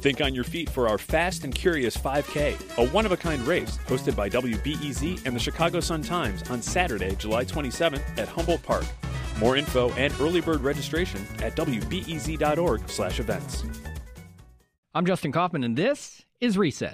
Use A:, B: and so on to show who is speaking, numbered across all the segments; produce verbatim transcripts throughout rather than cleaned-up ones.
A: Think on your feet for our Fast and Curious five K, a one-of-a-kind race hosted by W B E Z and the Chicago Sun-Times on Saturday, July twenty-seventh at Humboldt Park. More info and early bird registration at w b e z dot org slash events.
B: I'm Justin Kaufman, and this is Reset.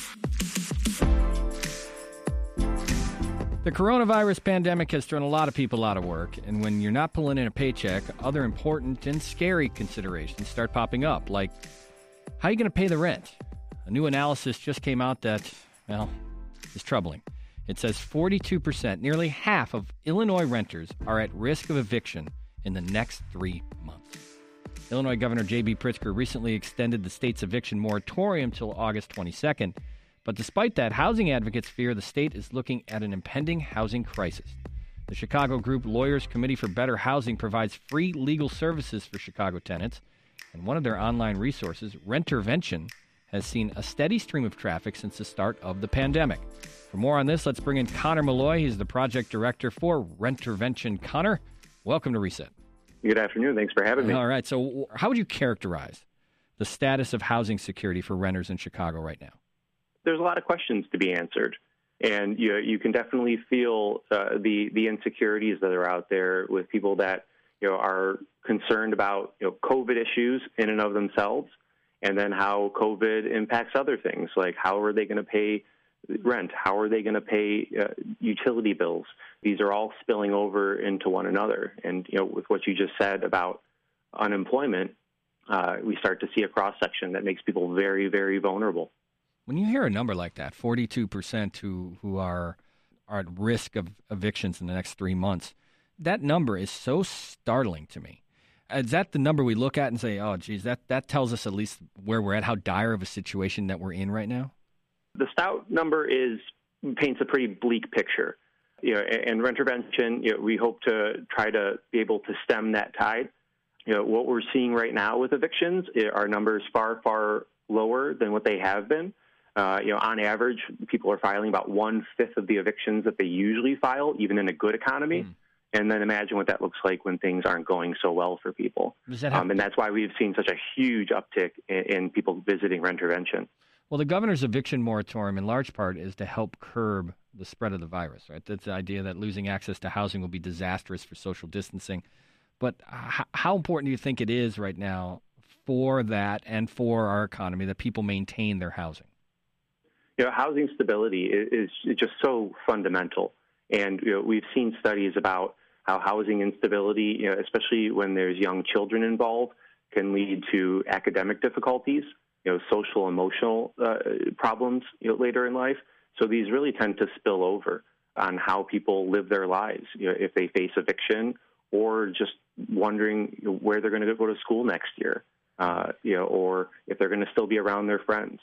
B: The coronavirus pandemic has thrown a lot of people out of work, and when you're not pulling in a paycheck, other important and scary considerations start popping up, like how are you going to pay the rent? A new analysis just came out that, well, is troubling. It says forty-two percent, nearly half of Illinois renters are at risk of eviction in the next three months. Illinois Governor J B. Pritzker recently extended the state's eviction moratorium till August twenty-second. But despite that, housing advocates fear the state is looking at an impending housing crisis. The Chicago group Lawyers Committee for Better Housing provides free legal services for Chicago tenants, and one of their online resources, Rentervention, has seen a steady stream of traffic since the start of the pandemic. For more on this, let's bring in Connor Malloy. He's the project director for Rentervention. Connor, welcome to Reset.
C: Good afternoon. Thanks for having me.
B: All right. So how would you characterize the status of housing security for renters in Chicago right now?
C: There's a lot of questions to be answered, and you you can definitely feel uh, the the insecurities that are out there with people that you know are concerned about you know COVID issues in and of themselves, and then how COVID impacts other things, like how are they going to pay rent, how are they going to pay uh, utility bills. These are all spilling over into one another, and you know with what you just said about unemployment, uh, we start to see a cross section that makes people very, very vulnerable.
B: When you hear a number like that, forty-two percent who, who are, are at risk of evictions in the next three months, that number is so startling to me. Is that the number we look at and say, oh, geez, that, that tells us at least where we're at, how dire of a situation that we're in right now?
C: The stout number is paints a pretty bleak picture. You know, and Rentervention, you know, we hope to try to be able to stem that tide. You know, what we're seeing right now with evictions are numbers far, far lower than what they have been. Uh, you know, on average, people are filing about one-fifth of the evictions that they usually file, even in a good economy. Mm. And then imagine what that looks like when things aren't going so well for people. That um, and that's why we've seen such a huge uptick in, in people visiting Rentervention.
B: Well, the governor's eviction moratorium, in large part, is to help curb the spread of the virus, right? That's the idea that losing access to housing will be disastrous for social distancing. But h- how important do you think it is right now for that and for our economy that people maintain their housing?
C: You know, housing stability is, is just so fundamental. And you know, we've seen studies about how housing instability, you know, especially when there's young children involved, can lead to academic difficulties, you know, social, emotional uh, problems you know, later in life. So these really tend to spill over on how people live their lives, you know, if they face eviction or just wondering where they're going to go to school next year, uh, you know, or if they're going to still be around their friends.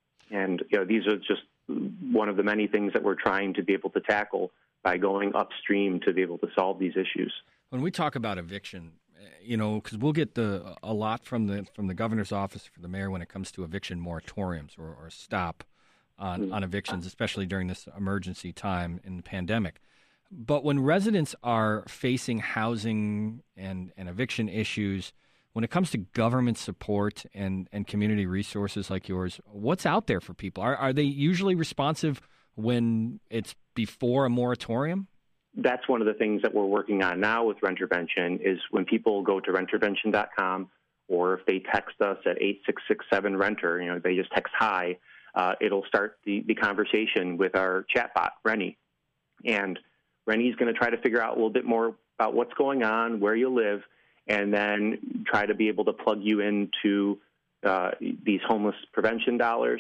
C: And you know, these are just one of the many things that we're trying to be able to tackle by going upstream to be able to solve these issues.
B: When we talk about eviction, you know, because we'll get the a lot from the from the governor's office for the mayor when it comes to eviction moratoriums or, or stop on, mm-hmm. on evictions, especially during this emergency time in the pandemic. But when residents are facing housing and, and eviction issues, when it comes to government support and, and community resources like yours, what's out there for people? Are, are they usually responsive when it's before a moratorium?
C: That's one of the things that we're working on now with Rentervention is when people go to rentervention dot com or if they text us at eight six six seven renter, you know, they just text hi, uh, it'll start the, the conversation with our chatbot, Rennie. And Rennie's going to try to figure out a little bit more about what's going on, where you live, and then try to be able to plug you into uh, these homeless prevention dollars.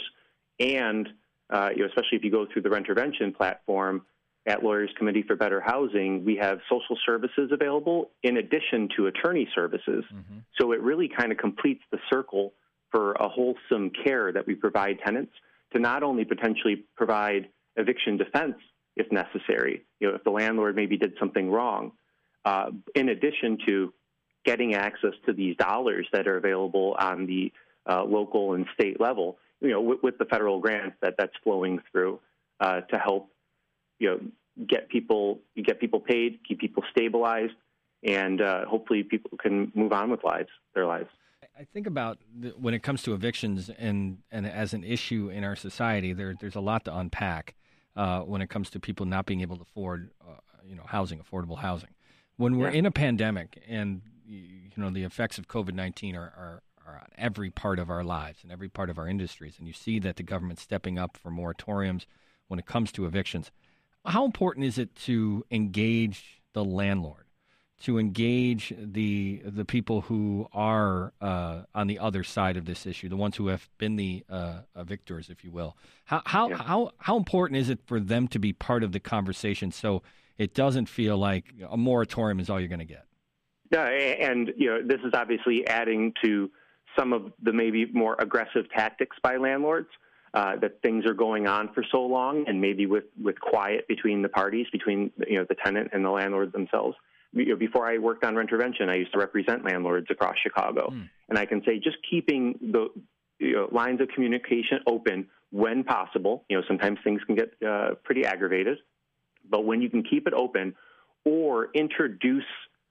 C: And uh, you know, especially if you go through the Rentervention platform at Lawyers Committee for Better Housing, we have social services available in addition to attorney services. Mm-hmm. So it really kind of completes the circle for a wholesome care that we provide tenants to not only potentially provide eviction defense if necessary, you know, if the landlord maybe did something wrong, uh, in addition to getting access to these dollars that are available on the uh, local and state level, you know, with, with the federal grants that that's flowing through uh, to help, you know, get people get people paid, keep people stabilized, and uh, hopefully people can move on with lives, their lives.
B: I think about the, when it comes to evictions and, and as an issue in our society, there there's a lot to unpack uh, when it comes to people not being able to afford, uh, you know, housing, affordable housing. When we're yeah. in a pandemic and, you know, the effects of COVID nineteen are, are, are on every part of our lives and every part of our industries, and you see that the government's stepping up for moratoriums when it comes to evictions, how important is it to engage the landlord, to engage the the people who are uh, on the other side of this issue, the ones who have been the uh, evictors, if you will? How how, yeah. how how important is it for them to be part of the conversation so it doesn't feel like a moratorium is all you're going to get?
C: Yeah, and you know, this is obviously adding to some of the maybe more aggressive tactics by landlords. Uh, that things are going on for so long, and maybe with, with quiet between the parties, between you know the tenant and the landlord themselves. You know, before I worked on Rentervention, I used to represent landlords across Chicago, mm. and I can say just keeping the you know, lines of communication open when possible. You know, sometimes things can get uh, pretty aggravated, but when you can keep it open, or introduce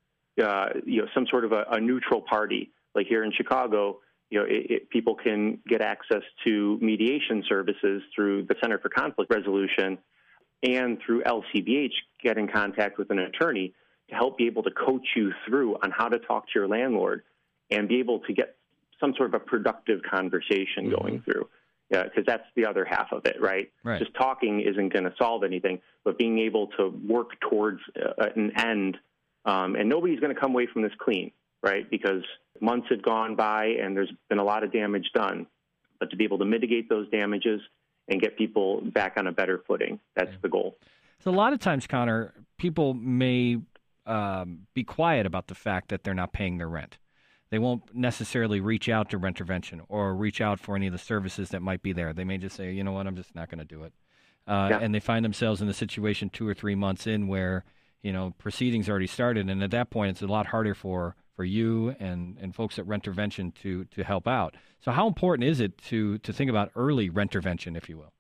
C: uh, you know some sort of a, a neutral party, like here in Chicago. You know, it, it, people can get access to mediation services through the Center for Conflict Resolution and through L C B H, get in contact with an attorney to help be able to coach you through on how to talk to your landlord and be able to get some sort of a productive conversation mm-hmm. going through. Yeah, because that's the other half of it, right?
B: right.
C: Just talking isn't going to solve anything, but being able to work towards uh, an end, um, and nobody's going to come away from this clean, right? Because months had gone by and there's been a lot of damage done. But to be able to mitigate those damages and get people back on a better footing, that's yeah. the goal.
B: So a lot of times, Connor, people may um, be quiet about the fact that they're not paying their rent. They won't necessarily reach out to Rentervention or reach out for any of the services that might be there. They may just say, you know what, I'm just not going to do it. Uh, yeah. And they find themselves in a situation two or three months in where, you know, proceedings already started. And at that point, it's a lot harder for for you and, and folks at Rentervention to to help out. So how important is it to to think about early Rentervention, if you will?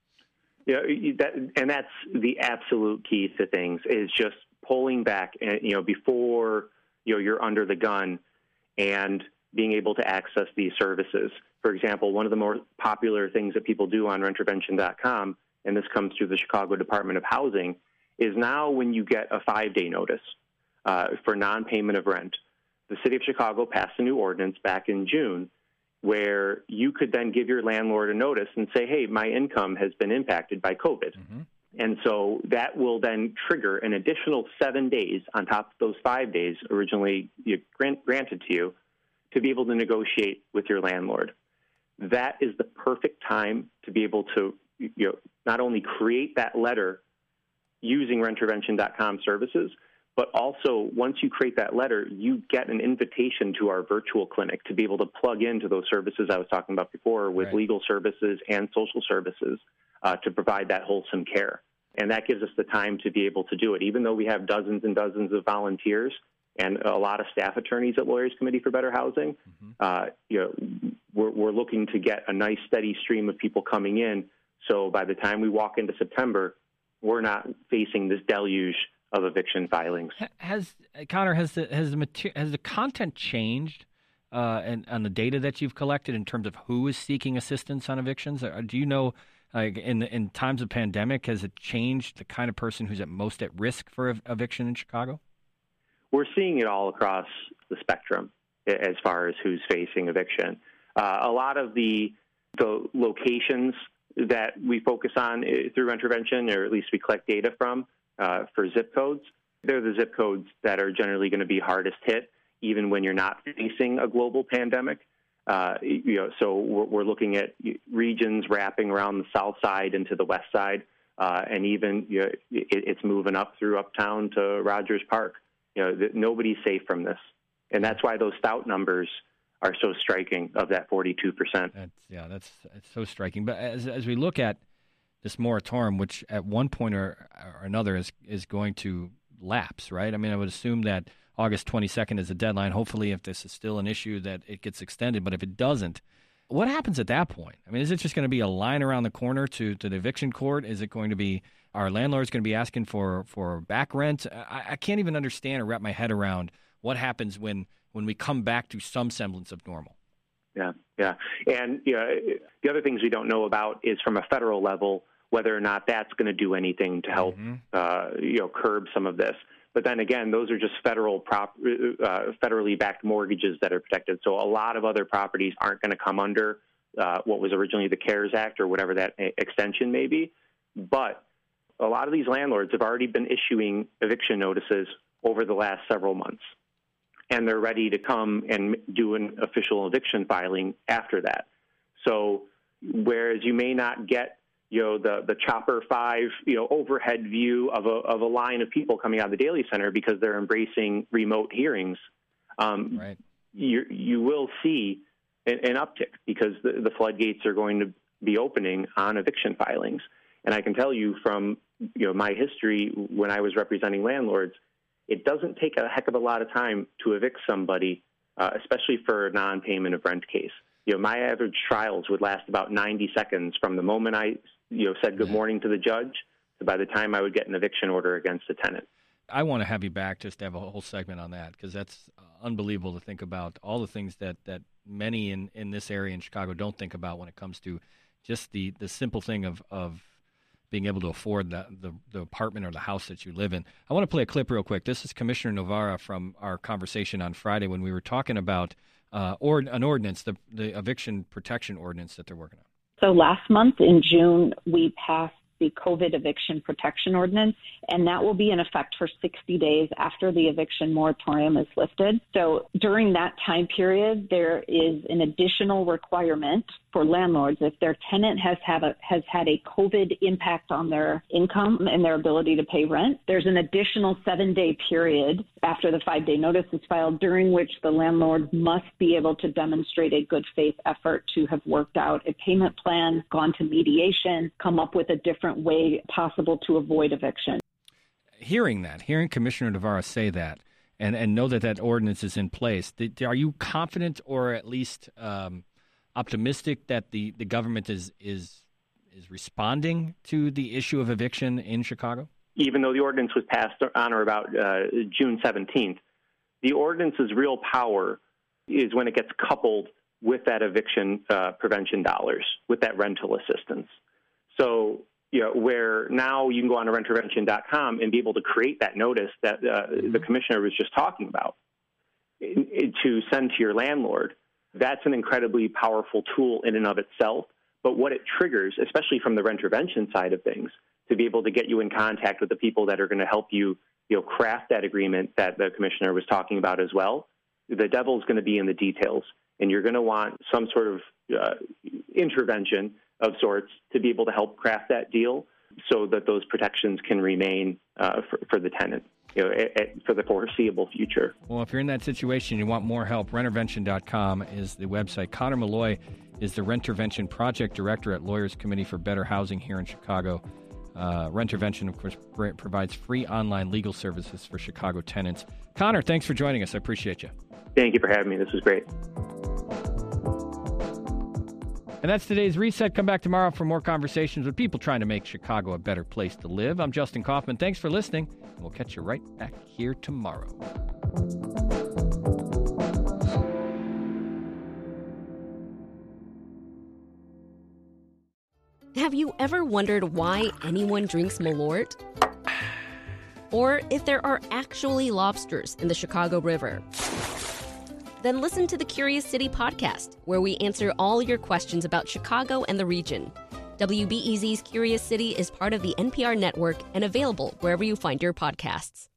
C: Yeah, that, and that's the absolute key to things is just pulling back, and you know, before you know you're under the gun, and being able to access these services. For example, one of the more popular things that people do on Rentervention dot com, and this comes through the Chicago Department of Housing, is now when you get a five-day notice uh, for non-payment of rent. The city of Chicago passed a new ordinance back in June where you could then give your landlord a notice and say, hey, my income has been impacted by COVID. Mm-hmm. And so that will then trigger an additional seven days on top of those five days originally grant, granted to you to be able to negotiate with your landlord. That is the perfect time to be able to you know, not only create that letter using Rentervention dot com services, but also, once you create that letter, you get an invitation to our virtual clinic to be able to plug into those services I was talking about before with right. legal services and social services uh, to provide that wholesome care. And that gives us the time to be able to do it. Even though we have dozens and dozens of volunteers and a lot of staff attorneys at Lawyers Committee for Better Housing, mm-hmm. uh, you know, we're, we're looking to get a nice steady stream of people coming in. So by the time we walk into September, we're not facing this deluge of eviction filings.
B: Has Connor has the has the mater- has the content changed uh, and on the data that you've collected in terms of who is seeking assistance on evictions? Or do you know, like in in times of pandemic, has it changed the kind of person who's at most at risk for ev- eviction in Chicago?
C: We're seeing it all across the spectrum as far as who's facing eviction. Uh, a lot of the the locations that we focus on through Rentervention, or at least we collect data from. Uh, for zip codes, they're the zip codes that are generally going to be hardest hit, even when you're not facing a global pandemic. Uh, you know, so we're, we're looking at regions wrapping around the south side into the west side, uh, and even you know, it, it's moving up through uptown to Rogers Park. You know, that nobody's safe from this, and that's why those stout numbers are so striking of that forty-two percent.
B: That's, yeah, that's, that's so striking. But as as we look at this moratorium, which at one point or, or another is is going to lapse, right? I mean, I would assume that August twenty-second is the deadline. Hopefully, if this is still an issue, that it gets extended. But if it doesn't, what happens at that point? I mean, is it just going to be a line around the corner to, to the eviction court? Is it going to be our landlords going to be asking for, for back rent? I, I can't even understand or wrap my head around what happens when when we come back to some semblance of normal.
C: Yeah, yeah. And you know, the other things we don't know about is from a federal level, whether or not that's going to do anything to help, mm-hmm. uh, you know, curb some of this. But then again, those are just federal prop, uh, federally backed mortgages that are protected. So a lot of other properties aren't going to come under uh, what was originally the CARES Act or whatever that extension may be. But a lot of these landlords have already been issuing eviction notices over the last several months, and they're ready to come and do an official eviction filing after that. So whereas you may not get, you know, the, the Chopper five, you know, overhead view of a, of a line of people coming out of the Daly Center because they're embracing remote hearings, um, right. you, you will see an, an uptick because the, the floodgates are going to be opening on eviction filings. And I can tell you from, you know, my history when I was representing landlords, it doesn't take a heck of a lot of time to evict somebody, uh, especially for a non-payment of rent case. You know, my average trials would last about ninety seconds from the moment I, you know, said good morning to the judge to by the time I would get an eviction order against a tenant.
B: I want to have you back just to have a whole segment on that because that's unbelievable to think about all the things that, that many in, in this area in Chicago don't think about when it comes to just the, the simple thing of, of being able to afford the, the, the apartment or the house that you live in. I want to play a clip real quick. This is Commissioner Novara from our conversation on Friday when we were talking about uh, or, an ordinance, the, the eviction protection ordinance that they're working on.
D: So last month in June, we passed the COVID eviction protection ordinance, and that will be in effect for sixty days after the eviction moratorium is lifted. So during that time period, there is an additional requirement for landlords if their tenant has have a, has had a COVID impact on their income and their ability to pay rent. There's an additional seven-day period after the five-day notice is filed during which the landlord must be able to demonstrate a good faith effort to have worked out a payment plan, gone to mediation, come up with a different way possible to avoid eviction.
B: Hearing that, hearing Commissioner Novara say that, and, and know that that ordinance is in place, th- are you confident or at least um, optimistic that the, the government is is is responding to the issue of eviction in Chicago? Even
C: though the ordinance was passed on or about uh, June seventeenth, the ordinance's real power is when it gets coupled with that eviction uh, prevention dollars, with that rental assistance. So, you know, where now you can go on to rent intervention dot com and be able to create that notice that uh, mm-hmm. the commissioner was just talking about in, in, to send to your landlord. That's an incredibly powerful tool in and of itself. But what it triggers, especially from the rent intervention side of things, to be able to get you in contact with the people that are going to help you, you know, craft that agreement that the commissioner was talking about as well. The devil's going to be in the details, and you're going to want some sort of uh, intervention of sorts to be able to help craft that deal so that those protections can remain uh, for, for the tenant, you know, a, a, for the foreseeable future.
B: Well, if you're in that situation and you want more help, rent intervention dot com is the website. Connor Malloy is the Rentervention Project Director at Lawyers Committee for Better Housing here in Chicago. Uh, Rentervention, of course, pr- provides free online legal services for Chicago tenants. Connor, thanks for joining us. I appreciate you.
C: Thank you for having me. This was great.
B: And that's today's Reset. Come back tomorrow for more conversations with people trying to make Chicago a better place to live. I'm Justin Kaufman. Thanks for listening. And we'll catch you right back here tomorrow.
E: Have you ever wondered why anyone drinks Malort? Or if there are actually lobsters in the Chicago River? Then listen to the Curious City podcast, where we answer all your questions about Chicago and the region. W B E Z's Curious City is part of the N P R network and available wherever you find your podcasts.